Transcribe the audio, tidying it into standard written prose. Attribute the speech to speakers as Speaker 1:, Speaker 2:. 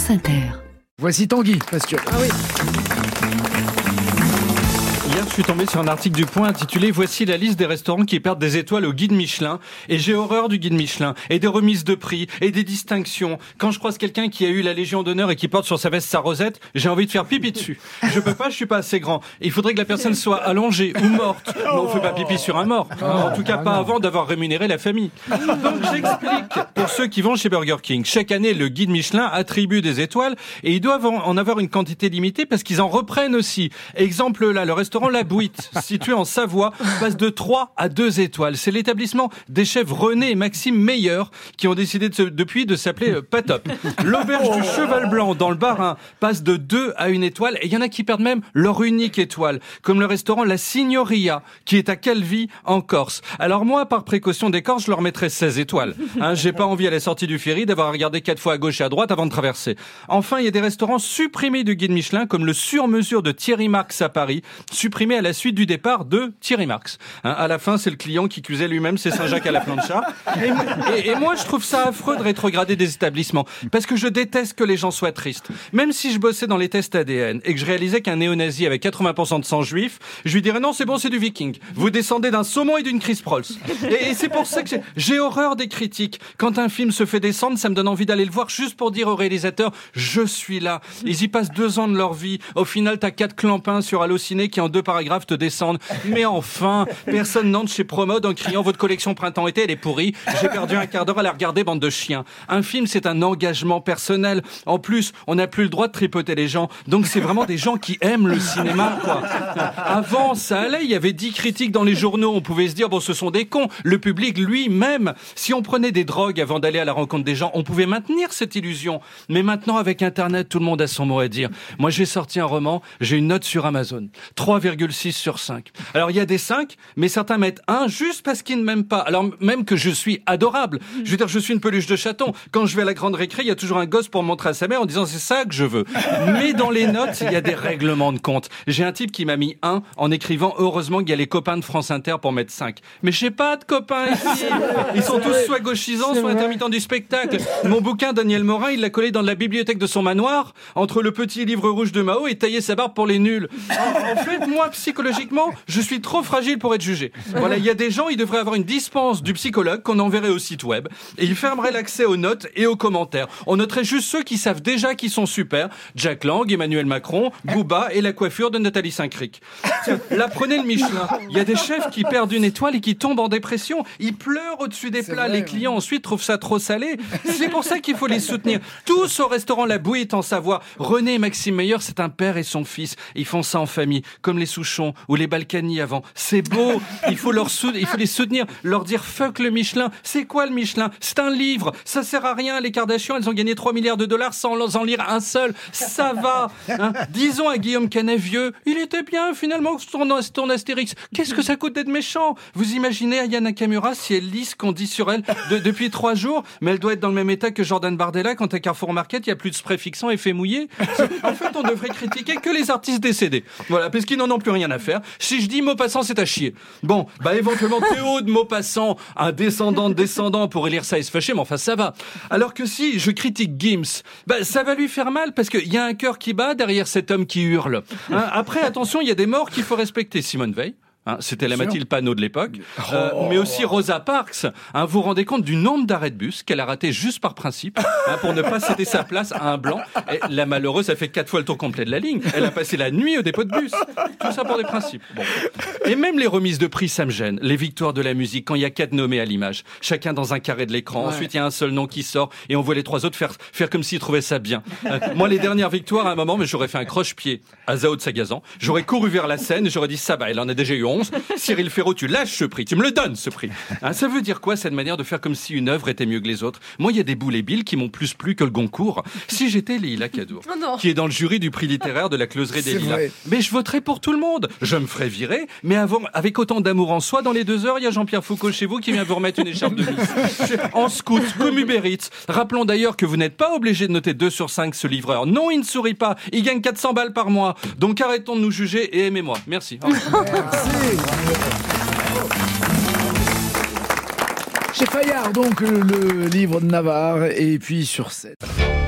Speaker 1: France Inter.
Speaker 2: Voici Tanguy Pascal.
Speaker 3: Ah oui. Hier, je suis tombé sur un article du Point intitulé « Voici la liste des restaurants qui perdent des étoiles au guide Michelin ». Et j'ai horreur du guide Michelin, et des remises de prix, et des distinctions. Quand je croise quelqu'un qui a eu la Légion d'honneur et qui porte sur sa veste sa rosette, j'ai envie de faire pipi dessus. Je peux pas, je suis pas assez grand. Il faudrait que la personne soit allongée ou morte. Mais on fait pas pipi sur un mort. En tout cas, pas avant d'avoir rémunéré la famille. Donc j'explique, pour ceux qui vont chez Burger King, chaque année, le guide Michelin attribue des étoiles, et ils doivent en avoir une quantité limitée parce qu'ils en reprennent aussi. Exemple là, le restaurant La Bouite, situé en Savoie, passe de 3 à 2 étoiles. C'est l'établissement des chefs René et Maxime Meyer qui ont décidé depuis de s'appeler Patop. L'auberge du Cheval Blanc dans le Bas-Rhin passe de 2 à 1 étoile, et il y en a qui perdent même leur unique étoile, comme le restaurant La Signoria qui est à Calvi en Corse. Alors moi, par précaution des Corses, je leur mettrais 16 étoiles. J'ai pas envie à la sortie du ferry d'avoir à regarder 4 fois à gauche et à droite avant de traverser. Enfin, il y a des restaurants supprimés du guide Michelin, comme le Sur-Mesure de Thierry Marx à Paris, supprimé à la suite du départ de Thierry Marx. À la fin, c'est le client qui cuisait lui-même ses Saint-Jacques à la plancha. Et moi, je trouve ça affreux de rétrograder des établissements, parce que je déteste que les gens soient tristes. Même si je bossais dans les tests ADN et que je réalisais qu'un néo-nazi avec 80% de sang juif, je lui dirais non, c'est bon, c'est du viking. Vous descendez d'un saumon et d'une Chris Prols. Et c'est pour ça que j'ai horreur des critiques. Quand un film se fait descendre, ça me donne envie d'aller le voir juste pour dire au réalisateur, je suis là. Ils y passent 2 ans de leur vie. Au final, t'as 4 clampins sur Allociné qui en 2 paragraphes te descendent. Mais enfin, personne n'entre chez Promode en criant votre collection printemps-été, elle est pourrie. J'ai perdu un quart d'heure à la regarder, bande de chiens. Un film, c'est un engagement personnel. En plus, on n'a plus le droit de tripoter les gens. Donc c'est vraiment des gens qui aiment le cinéma, quoi. Avant, ça allait. Il y avait 10 critiques dans les journaux. On pouvait se dire, bon, ce sont des cons. Le public lui-même, si on prenait des drogues avant d'aller à la rencontre des gens, on pouvait maintenir cette illusion. Mais maintenant, avec Internet, tout le monde a son mot à dire. Moi, j'ai sorti un roman, j'ai une note sur Amazon. 3,6 sur 5. Alors, il y a des 5, mais certains mettent 1 juste parce qu'ils ne m'aiment pas. Alors, même que je suis adorable. Je veux dire, je suis une peluche de chaton. Quand je vais à la grande récré, il y a toujours un gosse pour montrer à sa mère en disant, c'est ça que je veux. Mais dans les notes, il y a des règlements de compte. J'ai un type qui m'a mis 1 en écrivant, heureusement qu'il y a les copains de France Inter pour mettre 5. Mais j'ai pas de copains ici. Ils sont tous soit gauchisants, soit intermittents du spectacle. Mon bouquin, Daniel Morin, il l'a collé dans la bibliothèque de son manoir, entre le petit livre rouge de Mao et taillé sa barbe pour les nuls. En fait, moi, psychologiquement, je suis trop fragile pour être jugé. Voilà, il y a des gens, ils devraient avoir une dispense du psychologue qu'on enverrait au site web, et ils fermeraient l'accès aux notes et aux commentaires. On noterait juste ceux qui savent déjà qu'ils sont super. Jack Lang, Emmanuel Macron, Booba et la coiffure de Nathalie Saint-Cric. Tiens, là, prenez le Michelin. Il y a des chefs qui perdent 1 étoile et qui tombent en dépression. Ils pleurent au-dessus des plats. Les clients ensuite trouvent ça trop salé. C'est pour ça qu'il faut les soutenir. Tous au restaurant La Bouite en Savoie. René et Maxime Meyer, c'est un père et son fils. Ils font ça en famille, comme les Souchon ou les Balkany avant. C'est beau. Il faut les soutenir, leur dire fuck le Michelin. C'est quoi le Michelin? C'est un livre. Ça sert à rien. Les Kardashians, elles ont gagné 3 milliards de dollars sans en lire un seul. Ça va. Disons à Guillaume Canet vieux, il était bien finalement ton Astérix. Qu'est-ce que ça coûte d'être méchant? Vous imaginez Aya Nakamura si elle lit ce qu'on dit sur elle depuis 3 jours, mais elle doit être dans le même état que Jordan Bardella quand à Carrefour Market il y a plus de spray fixant effet mouillé. En fait, on devrait critiquer que les artistes décédés. Voilà, parce qu'ils n'en ont plus rien à faire. Si je dis Maupassant, c'est à chier. Bon, éventuellement Théo de Maupassant, un descendant de descendant pourrait lire ça et se fâcher, mais enfin ça va. Alors que si je critique Gims, ça va lui faire mal parce qu'il y a un cœur qui bat derrière cet homme qui hurle. Après, attention, il y a des morts qu'il faut respecter. Simone Veil. C'était la Mathilde Panot de l'époque, mais aussi Rosa Parks. Vous vous rendez compte du nombre d'arrêts de bus qu'elle a raté juste par principe pour ne pas céder sa place à un blanc. Et la malheureuse a fait 4 fois le tour complet de la ligne. Elle a passé la nuit au dépôt de bus. Tout ça pour des principes. Bon. Et même les remises de prix, ça me gêne. Les victoires de la musique, quand il y a 4 nommés à l'image, chacun dans un carré de l'écran. Ouais. Ensuite, il y a un seul nom qui sort et on voit les 3 autres faire comme s'ils trouvaient ça bien. Moi, les dernières victoires, à un moment, mais j'aurais fait un croche-pied à Zao de Sagazan. J'aurais couru vers la scène et j'aurais dit ça va, elle en a déjà eu 11. Cyril Ferraud, tu lâches ce prix, tu me le donnes ce prix. Ça veut dire quoi cette manière de faire comme si une œuvre était mieux que les autres? Moi, il y a des boules et billes qui m'ont plus plu que le Goncourt. Si j'étais Leïla Kadour, qui est dans le jury du prix littéraire de la Closerie des Lilas, mais je voterais pour tout le monde. Je me ferais virer, mais avec autant d'amour en soi, dans les 2 heures, il y a Jean-Pierre Foucault chez vous qui vient vous remettre une écharpe de Miss. En scout, comme Uber Eats. Rappelons d'ailleurs que vous n'êtes pas obligé de noter 2 sur 5 ce livreur. Non, il ne sourit pas. Il gagne 400 balles par mois. Donc arrêtons de nous juger et aimez-moi. Merci.
Speaker 2: Chez Fayard, donc, le livre de Navarre, et puis sur 7.